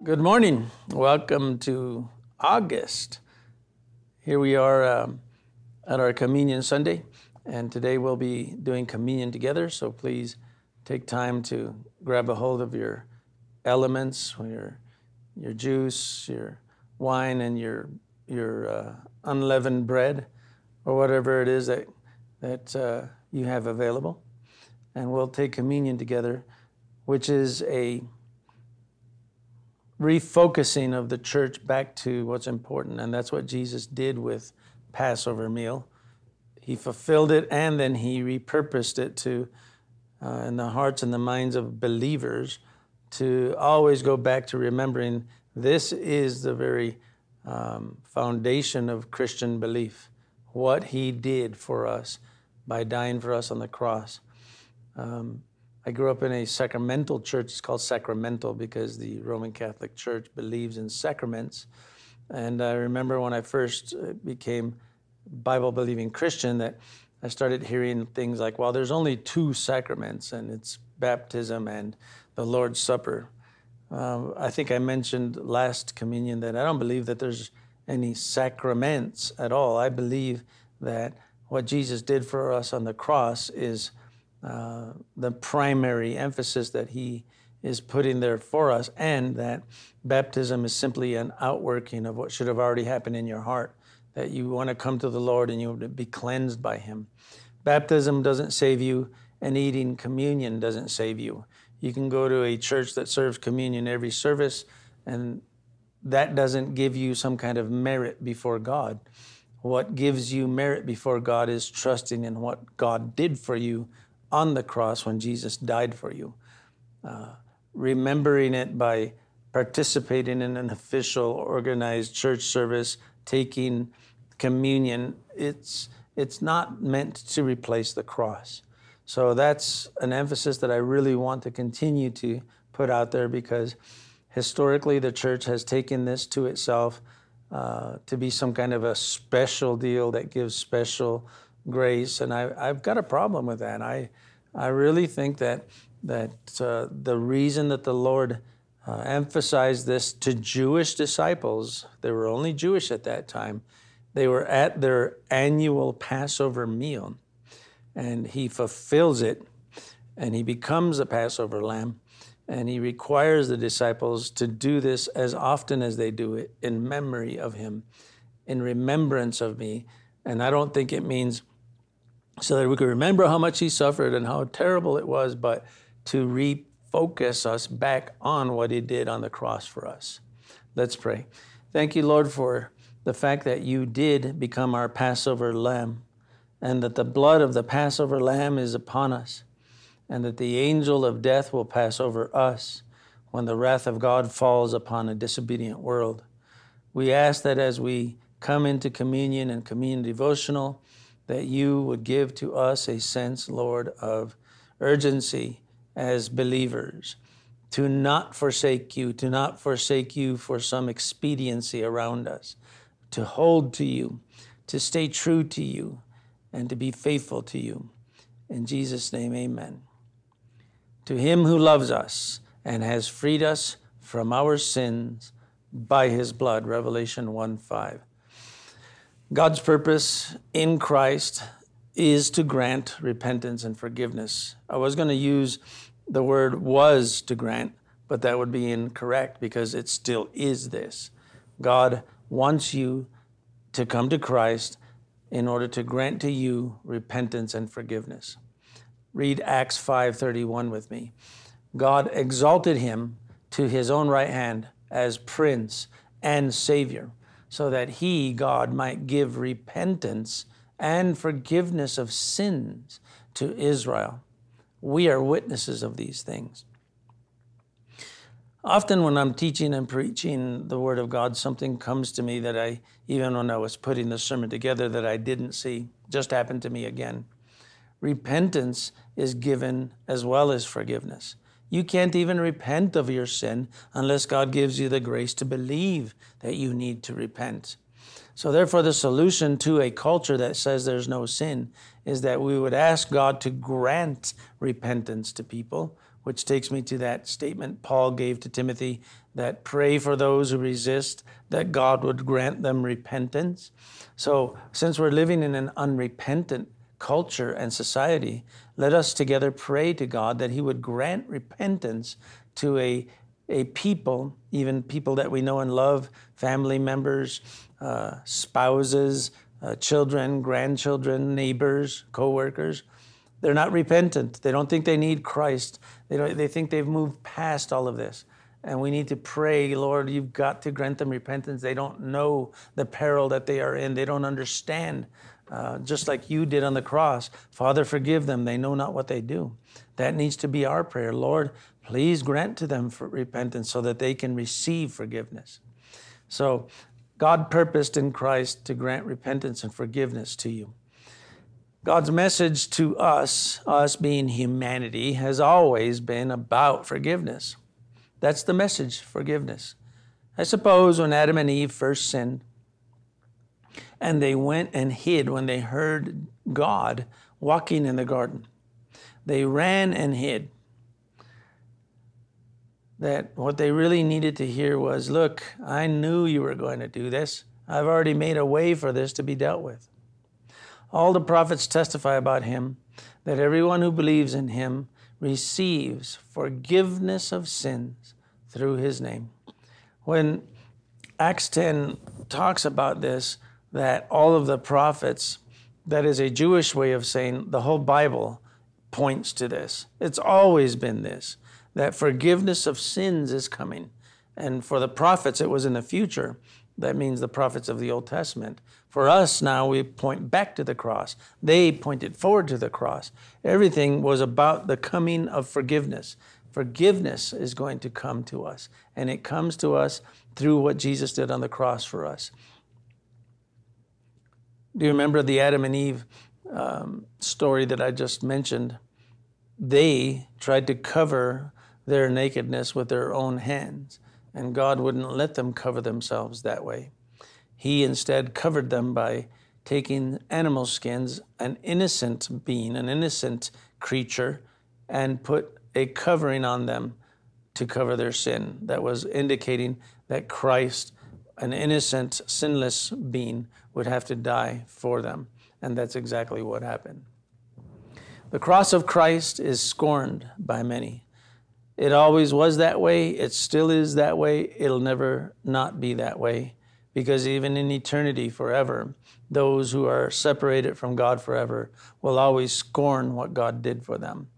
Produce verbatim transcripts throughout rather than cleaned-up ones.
Good morning. Welcome to August. Here we are um, at our Communion Sunday, and today we'll be doing communion together, so please take time to grab a hold of your elements, your your juice, your wine, and your your uh, unleavened bread, or whatever it is that, that uh, you have available. And we'll take communion together, which is a refocusing of the church back to what's important, and that's what Jesus did with Passover meal. He fulfilled it, and then he repurposed it to, uh, in the hearts and the minds of believers, to always go back to remembering this is the very um, foundation of Christian belief, what he did for us by dying for us on the cross. Um, I grew up in a sacramental church. It's called sacramental because the Roman Catholic Church believes in sacraments. And I remember when I first became Bible-believing Christian that I started hearing things like, well, there's only two sacraments, and it's baptism and the Lord's Supper. Uh, I think I mentioned last communion that I don't believe that there's any sacraments at all. I believe that what Jesus did for us on the cross is Uh, the primary emphasis that he is putting there for us, and that baptism is simply an outworking of what should have already happened in your heart, that you want to come to the Lord and you want to be cleansed by him. Baptism doesn't save you, and eating communion doesn't save you. You can go to a church that serves communion every service, and that doesn't give you some kind of merit before God. What gives you merit before God is trusting in what God did for you on the cross when Jesus died for you. Uh, remembering it by participating in an official organized church service, taking communion, it's it's not meant to replace the cross. So that's an emphasis that I really want to continue to put out there, because historically the church has taken this to itself uh, to be some kind of a special deal that gives special grace, and I, I've got a problem with that. I I really think that that uh, the reason that the Lord uh, emphasized this to Jewish disciples, they were only Jewish at that time, they were at their annual Passover meal, and he fulfills it, and he becomes the Passover lamb, and he requires the disciples to do this as often as they do it in memory of him, in remembrance of me. And I don't think it means so that we could remember how much he suffered and how terrible it was, but to refocus us back on what he did on the cross for us. Let's pray. Thank you, Lord, for the fact that you did become our Passover lamb, and that the blood of the Passover lamb is upon us, and that the angel of death will pass over us when the wrath of God falls upon a disobedient world. We ask that as we come into communion and communion devotional, that you would give to us a sense, Lord, of urgency as believers, to not forsake you, to not forsake you for some expediency around us, to hold to you, to stay true to you, and to be faithful to you. In Jesus' name, amen. To him who loves us and has freed us from our sins by his blood, Revelation one five. God's purpose in Christ is to grant repentance and forgiveness. I was going to use the word was to grant, but that would be incorrect because it still is this. God wants you to come to Christ in order to grant to you repentance and forgiveness. Read Acts five thirty-one with me. God exalted him to his own right hand as Prince and Savior, so that he, God, might give repentance and forgiveness of sins to Israel. We are witnesses of these things. Often when I'm teaching and preaching the Word of God, something comes to me that I, even when I was putting the sermon together, that I didn't see. Just happened to me again. Repentance is given as well as forgiveness. You can't even repent of your sin unless God gives you the grace to believe that you need to repent. So therefore, the solution to a culture that says there's no sin is that we would ask God to grant repentance to people. which takes me to that statement Paul gave to Timothy, that pray for those who resist, that God would grant them repentance. So since we're living in an unrepentant culture and society, let us together pray to God that he would grant repentance to a, a people, even people that we know and love, family members, uh, spouses, uh, children, grandchildren, neighbors, co-workers. They're not repentant. They don't think they need Christ. They don't, they think they've moved past all of this. And we need to pray, Lord, you've got to grant them repentance. They don't know the peril that they are in. They don't understand, uh, just like you did on the cross. Father, forgive them. They know not what they do. That needs to be our prayer. Lord, please grant to them for repentance so that they can receive forgiveness. So God purposed in Christ to grant repentance and forgiveness to you. God's message to us, us being humanity, has always been about forgiveness. That's the message, forgiveness. I suppose when Adam and Eve first sinned, and they went and hid when they heard God walking in the garden, they ran and hid. That what they really needed to hear was, look, I knew you were going to do this. I've already made a way for this to be dealt with. All the prophets testify about him, that everyone who believes in him receives forgiveness of sins through his name. When Acts ten talks about this, that all of the prophets, that is a Jewish way of saying the whole Bible points to this. It's always been this, that forgiveness of sins is coming. And for the prophets, it was in the future. That means the prophets of the Old Testament. For us now, we point back to the cross. They pointed forward to the cross. Everything was about the coming of forgiveness. Forgiveness is going to come to us, and it comes to us through what Jesus did on the cross for us. Do you remember the Adam and Eve um, story that I just mentioned? They tried to cover their nakedness with their own hands, and God wouldn't let them cover themselves that way. He instead covered them by taking animal skins, an innocent being, an innocent creature, and put a covering on them to cover their sin. That was indicating that Christ, an innocent, sinless being, would have to die for them. And that's exactly what happened. The cross of Christ is scorned by many. It always was that way. It still is that way. It'll never not be that way, because even in eternity forever, those who are separated from God forever will always scorn what God did for them.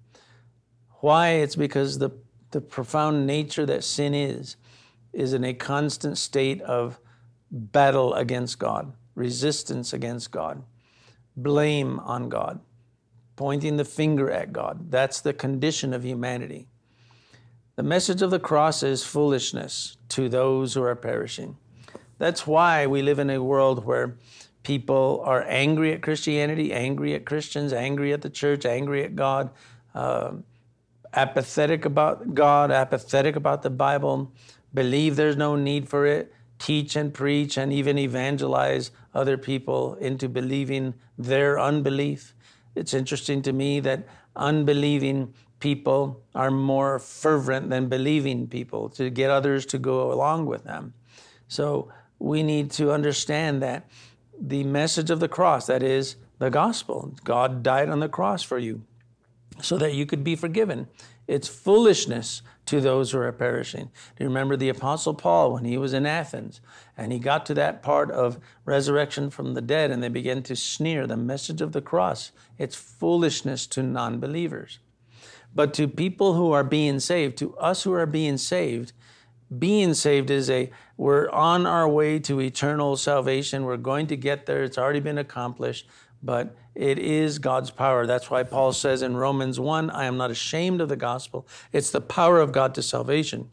Why? It's because the, the profound nature that sin is, is in a constant state of battle against God, resistance against God, blame on God, pointing the finger at God. That's the condition of humanity. The message of the cross is foolishness to those who are perishing. That's why we live in a world where people are angry at Christianity, angry at Christians, angry at the church, angry at God, uh, apathetic about God, apathetic about the Bible, believe there's no need for it, teach and preach and even evangelize other people into believing their unbelief. It's interesting to me that unbelieving people are more fervent than believing people to get others to go along with them. So we need to understand that the message of the cross, that is the gospel, God died on the cross for you so that you could be forgiven. It's foolishness to those who are perishing. Do you remember the Apostle Paul when he was in Athens and he got to that part of resurrection from the dead and they began to sneer the message of the cross? It's foolishness to non-believers. But to people who are being saved, to us who are being saved, being saved is a, we're on our way to eternal salvation. We're going to get there. It's already been accomplished, but it is God's power. That's why Paul says in Romans one, I am not ashamed of the gospel. It's the power of God to salvation.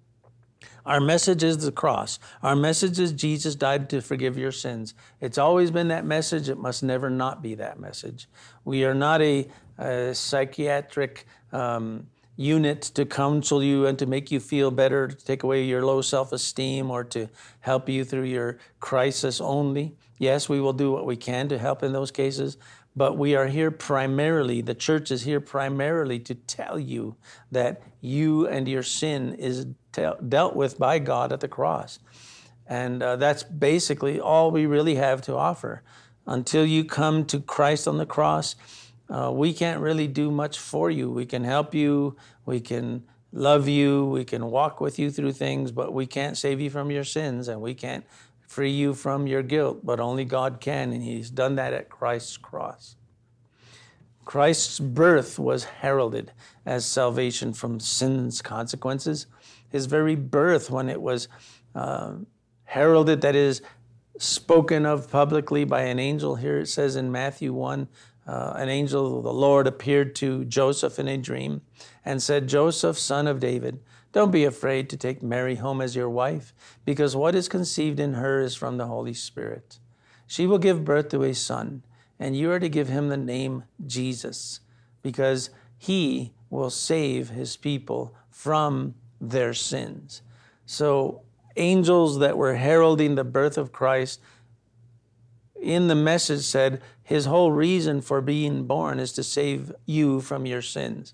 Our message is the cross. Our message is Jesus died to forgive your sins. It's always been that message. It must never not be that message. We are not a, a psychiatric um, unit to counsel you and to make you feel better, to take away your low self-esteem or to help you through your crisis only. Yes, we will do what we can to help in those cases, But we are here primarily, the church is here primarily to tell you that you and your sin is te- dealt with by God at the cross. And uh, that's basically all we really have to offer. Until you come to Christ on the cross, uh, we can't really do much for you. We can help you, we can love you, we can walk with you through things, but we can't save you from your sins, and we can't free you from your guilt, but only God can, and He's done that at Christ's cross. Christ's birth was heralded as salvation from sin's consequences. His very birth, when it was uh, heralded, that is, spoken of publicly by an angel, here it says in Matthew one, uh, an angel of the Lord appeared to Joseph in a dream and said, "Joseph, son of David, don't be afraid to take Mary home as your wife, because what is conceived in her is from the Holy Spirit. She will give birth to a son, and you are to give him the name Jesus, because he will save his people from their sins." So angels that were heralding the birth of Christ in the message said his whole reason for being born is to save you from your sins.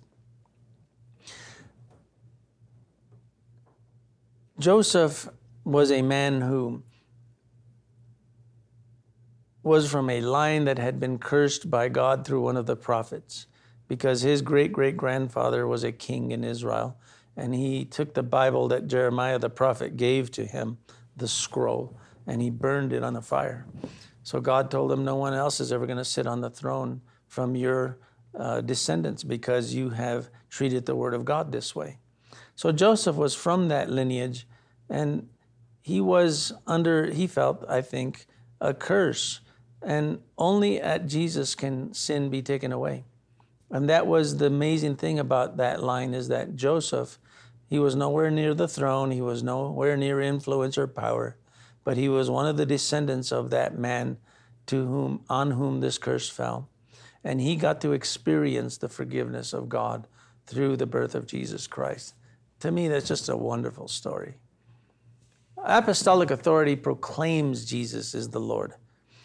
Joseph was a man who was from a line that had been cursed by God through one of the prophets, because his great-great-grandfather was a king in Israel, and he took the Bible that Jeremiah the prophet gave to him, the scroll, and he burned it on the fire. So God told him, no one else is ever going to sit on the throne from your uh, descendants, because you have treated the word of God this way. So Joseph was from that lineage, and he was under, he felt, I think, a curse. And only at Jesus can sin be taken away. And that was the amazing thing about that line, is that Joseph, he was nowhere near the throne, he was nowhere near influence or power, but he was one of the descendants of that man to whom, on whom this curse fell. And he got to experience the forgiveness of God through the birth of Jesus Christ. To me, that's just a wonderful story. Apostolic authority proclaims Jesus is the Lord.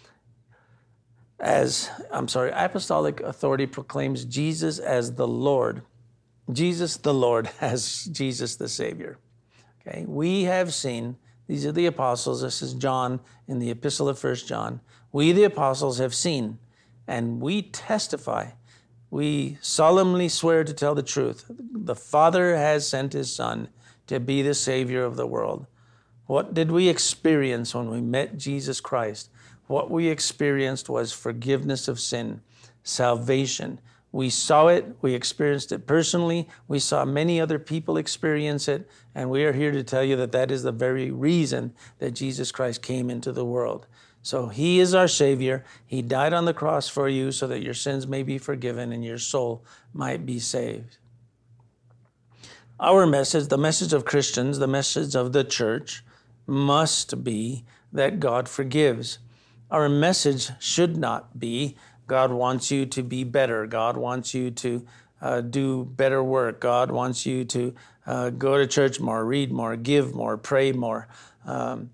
As, I'm sorry, apostolic authority proclaims Jesus as the Lord. Jesus the Lord as Jesus the Savior. Okay, we have seen, these are the apostles, this is John in the epistle of First John. We the apostles have seen, and we testify, we solemnly swear to tell the truth. The Father has sent his Son to be the Savior of the world. What did we experience when we met Jesus Christ? What we experienced was forgiveness of sin, salvation. We saw it, we experienced it personally, we saw many other people experience it, and we are here to tell you that that is the very reason that Jesus Christ came into the world. So he is our Savior. He died on the cross for you so that your sins may be forgiven and your soul might be saved. Our message, the message of Christians, the message of the church, must be that God forgives. Our message should not be, God wants you to be better. God wants you to uh, do better work. God wants you to uh, go to church more, read more, give more, pray more. Um,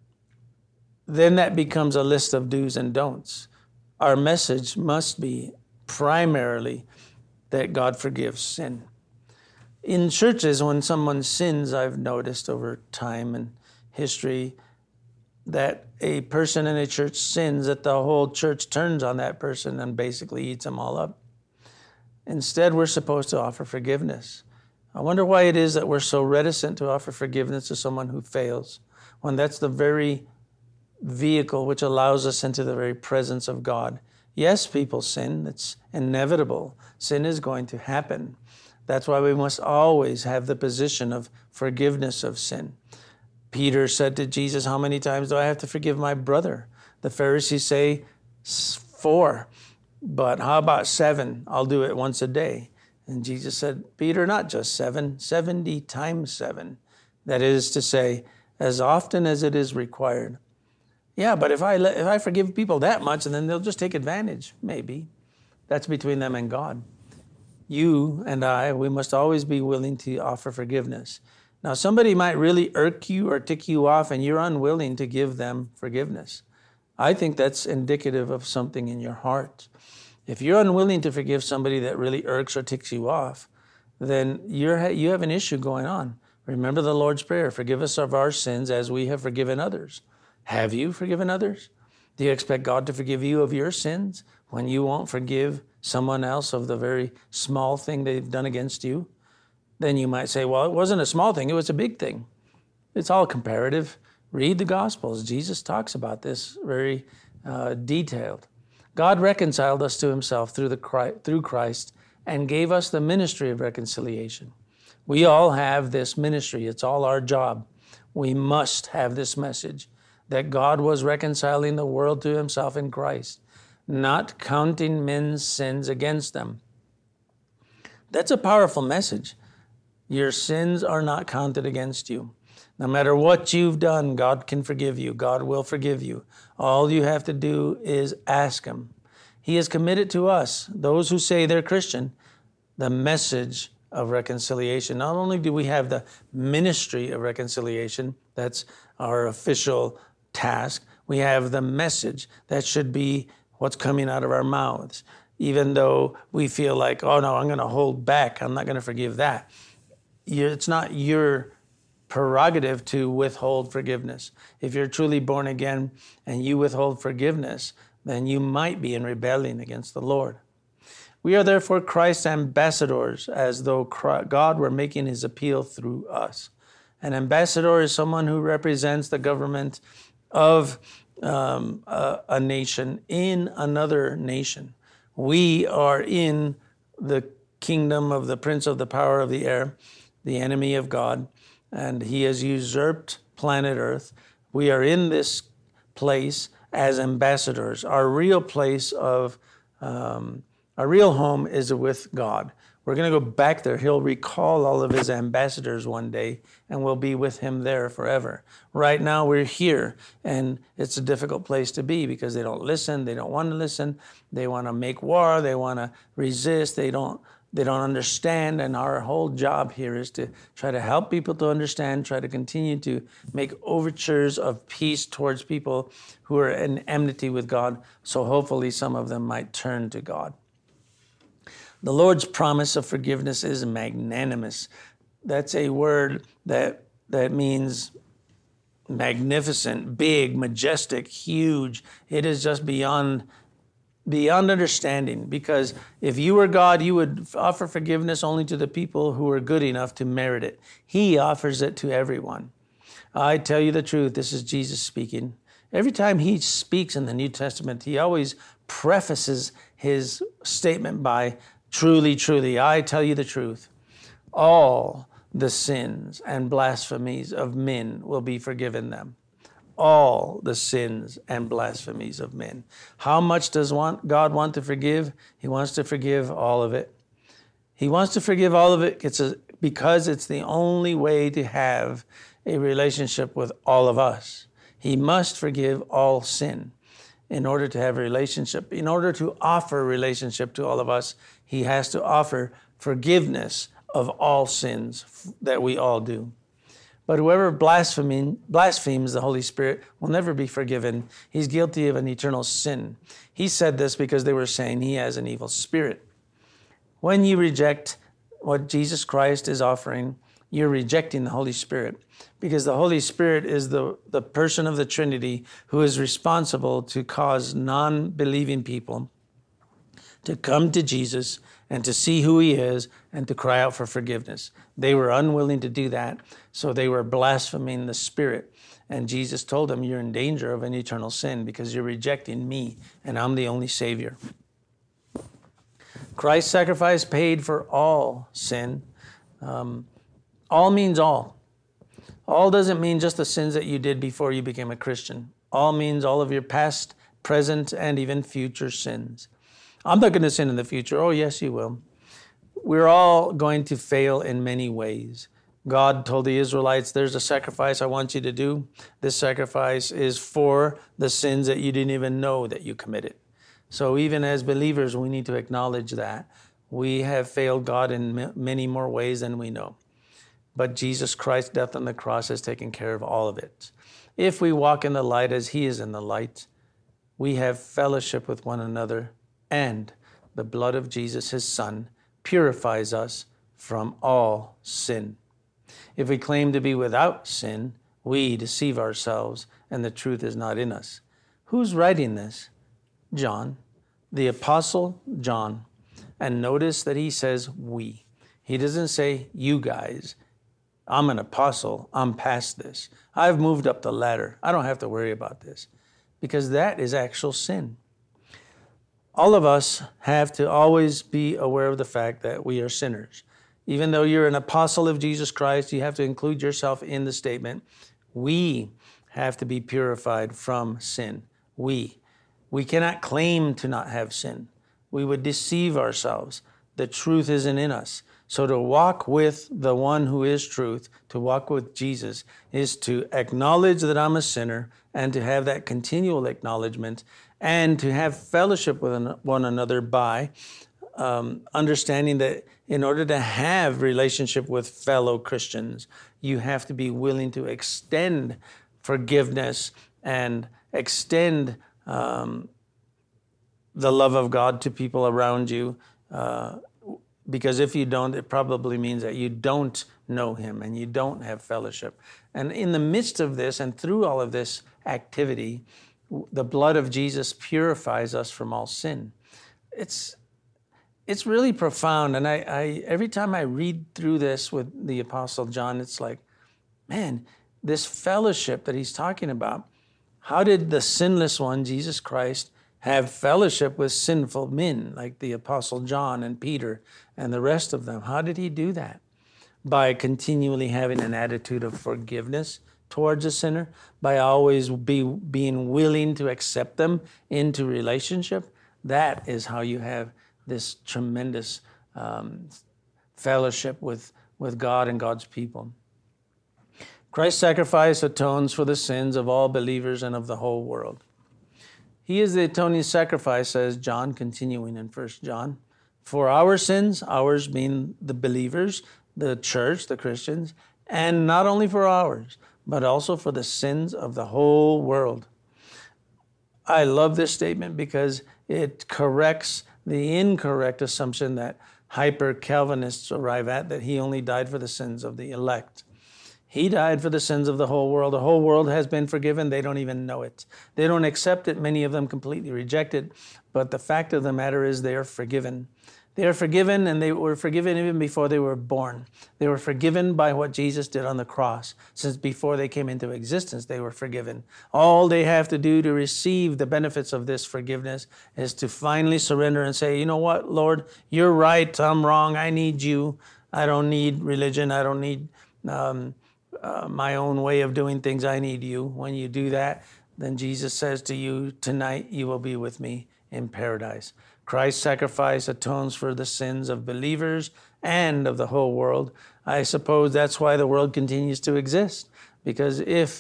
then that becomes a list of do's and don'ts. Our message must be primarily that God forgives sin. In churches, when someone sins, I've noticed over time and history that a person in a church sins, that the whole church turns on that person and basically eats them all up. Instead, we're supposed to offer forgiveness. I wonder why it is that we're so reticent to offer forgiveness to someone who fails, when that's the very vehicle which allows us into the very presence of God. Yes, people sin. It's inevitable. Sin is going to happen. That's why we must always have the position of forgiveness of sin. Peter said to Jesus, how many times do I have to forgive my brother? The Pharisees say four, but how about seven? I'll do it once a day. And Jesus said, Peter, not just seven, seventy times seven. That is to say, as often as it is required. Yeah, but if I let, if I forgive people that much, and then they'll just take advantage, maybe. That's between them and God. You and I, we must always be willing to offer forgiveness. Now, somebody might really irk you or tick you off, and you're unwilling to give them forgiveness. I think that's indicative of something in your heart. If you're unwilling to forgive somebody that really irks or ticks you off, then you're, you have an issue going on. Remember the Lord's Prayer, forgive us of our sins as we have forgiven others. Have you forgiven others? Do you expect God to forgive you of your sins when you won't forgive someone else of the very small thing they've done against you? Then you might say, well, it wasn't a small thing, it was a big thing. It's all comparative. Read the Gospels. Jesus talks about this very uh, detailed. God reconciled us to himself through, the Christ, through Christ and gave us the ministry of reconciliation. We all have this ministry. It's all our job. We must have this message that God was reconciling the world to himself in Christ, not counting men's sins against them. That's a powerful message. Your sins are not counted against you. No matter what you've done, God can forgive you. God will forgive you. All you have to do is ask him. He has committed to us, those who say they're Christian, the message of reconciliation. Not only do we have the ministry of reconciliation, that's our official task, we have the message that should be what's coming out of our mouths. Even though we feel like, oh no, I'm going to hold back, I'm not going to forgive that. It's not your prerogative to withhold forgiveness. If you're truly born again and you withhold forgiveness, then you might be in rebellion against the Lord. We are therefore Christ's ambassadors, as though God were making his appeal through us. An ambassador is someone who represents the government of um, a, a nation in another nation. We are in the kingdom of the prince of the power of the air, the enemy of God, and he has usurped planet Earth. We are in this place as ambassadors. Our real place of, um, our real home is with God. We're going to go back there. He'll recall all of his ambassadors one day, and we'll be with him there forever. Right now, we're here, and it's a difficult place to be because they don't listen. They don't want to listen. They want to make war. They want to resist. They don't They don't understand, and our whole job here is to try to help people to understand, try to continue to make overtures of peace towards people who are in enmity with God, so hopefully some of them might turn to God. The Lord's promise of forgiveness is magnanimous. That's a word that, that means magnificent, big, majestic, huge. It is just beyond Beyond understanding, because if you were God, you would offer forgiveness only to the people who are good enough to merit it. He offers it to everyone. I tell you the truth, this is Jesus speaking. Every time he speaks in the New Testament, he always prefaces his statement by, truly, truly, I tell you the truth. All the sins and blasphemies of men will be forgiven them. All the sins and blasphemies of men. How much does want, God want to forgive? He wants to forgive all of it. He wants to forgive all of it it's a, because it's the only way to have a relationship with all of us. He must forgive all sin in order to have a relationship. In order to offer a relationship to all of us, he has to offer forgiveness of all sins that we all do. But whoever blaspheming, blasphemes the Holy Spirit will never be forgiven. He's guilty of an eternal sin. He said this because they were saying he has an evil spirit. When you reject what Jesus Christ is offering, you're rejecting the Holy Spirit, because the Holy Spirit is the, the person of the Trinity who is responsible to cause non-believing people to come to Jesus and to see who he is and to cry out for forgiveness. They were unwilling to do that, so they were blaspheming the Spirit. And Jesus told them, you're in danger of an eternal sin because you're rejecting me, and I'm the only Savior. Christ's sacrifice paid for all sin. Um, all means all. All doesn't mean just the sins that you did before you became a Christian. All means all of your past, present, and even future sins. I'm not going to sin in the future. Oh, yes, you will. We're all going to fail in many ways. God told the Israelites, there's a sacrifice I want you to do. This sacrifice is for the sins that you didn't even know that you committed. So even as believers, we need to acknowledge that. We have failed God in many more ways than we know. But Jesus Christ's death on the cross has taken care of all of it. If we walk in the light as he is in the light, we have fellowship with one another, and the blood of Jesus, his Son, purifies us from all sin. If we claim to be without sin, we deceive ourselves and the truth is not in us. Who's writing this? John, the Apostle John. And notice that he says we. He doesn't say you guys. I'm an apostle. I'm past this. I've moved up the ladder. I don't have to worry about this, because that is actual sin. All of us have to always be aware of the fact that we are sinners. Even though you're an apostle of Jesus Christ, you have to include yourself in the statement. We have to be purified from sin. We. We cannot claim to not have sin. We would deceive ourselves. The truth isn't in us. So to walk with the one who is truth, to walk with Jesus, is to acknowledge that I'm a sinner and to have that continual acknowledgement and to have fellowship with one another by um, understanding that in order to have relationship with fellow Christians, you have to be willing to extend forgiveness and extend um, the love of God to people around you. Uh, because if you don't, it probably means that you don't know him and you don't have fellowship. And in the midst of this and through all of this activity, the blood of Jesus purifies us from all sin. It's it's really profound. And I, I every time I read through this with the Apostle John, it's like, man, this fellowship that he's talking about, how did the sinless one, Jesus Christ, have fellowship with sinful men like the Apostle John and Peter and the rest of them? How did he do that? By continually having an attitude of forgiveness towards a sinner, by always be being willing to accept them into relationship. That is how you have this tremendous um, fellowship with, with God and God's people. Christ's sacrifice atones for the sins of all believers and of the whole world. He is the atoning sacrifice, says John, continuing in First John, for our sins, ours being the believers, the church, the Christians, and not only for ours, but also for the sins of the whole world. I love this statement because it corrects the incorrect assumption that hyper-Calvinists arrive at, that he only died for the sins of the elect. He died for the sins of the whole world. The whole world has been forgiven. They don't even know it. They don't accept it. Many of them completely reject it. But the fact of the matter is they are forgiven. They are forgiven, and they were forgiven even before they were born. They were forgiven by what Jesus did on the cross. Since before they came into existence, they were forgiven. All they have to do to receive the benefits of this forgiveness is to finally surrender and say, you know what, Lord, you're right, I'm wrong, I need you. I don't need religion, I don't need um, uh, my own way of doing things, I need you. When you do that, then Jesus says to you, tonight you will be with me in paradise. Christ's sacrifice atones for the sins of believers and of the whole world. I suppose that's why the world continues to exist. Because if,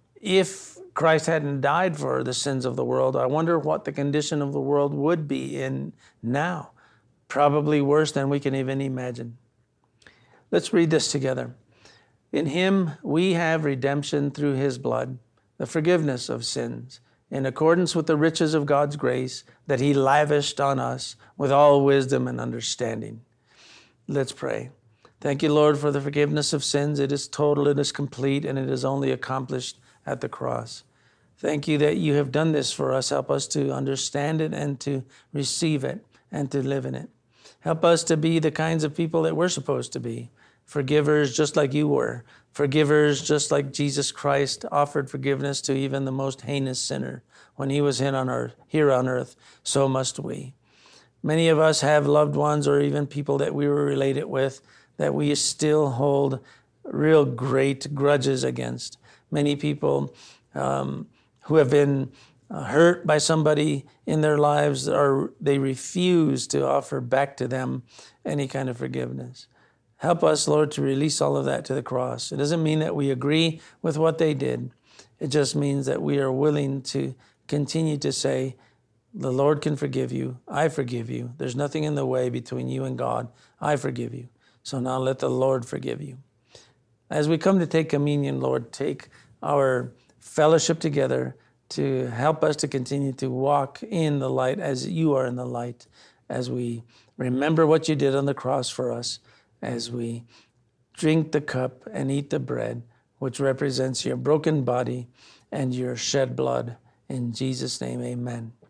if Christ hadn't died for the sins of the world, I wonder what the condition of the world would be in now. Probably worse than we can even imagine. Let's read this together. In him we have redemption through his blood, the forgiveness of sins, in accordance with the riches of God's grace that he lavished on us with all wisdom and understanding. Let's pray. Thank you, Lord, for the forgiveness of sins. It is total, it is complete, and it is only accomplished at the cross. Thank you that you have done this for us. Help us to understand it and to receive it and to live in it. Help us to be the kinds of people that we're supposed to be. Forgivers just like you were. Forgivers just like Jesus Christ offered forgiveness to even the most heinous sinner when he was here on earth, here on earth. So must we. Many of us have loved ones or even people that we were related with that we still hold real great grudges against. Many people um, who have been uh, hurt by somebody in their lives, or they refuse to offer back to them any kind of forgiveness. Help us, Lord, to release all of that to the cross. It doesn't mean that we agree with what they did. It just means that we are willing to continue to say, the Lord can forgive you. I forgive you. There's nothing in the way between you and God. I forgive you. So now let the Lord forgive you. As we come to take communion, Lord, take our fellowship together to help us to continue to walk in the light as you are in the light. as we remember what you did on the cross for us, as we drink the cup and eat the bread, which represents your broken body and your shed blood. In Jesus' name, amen.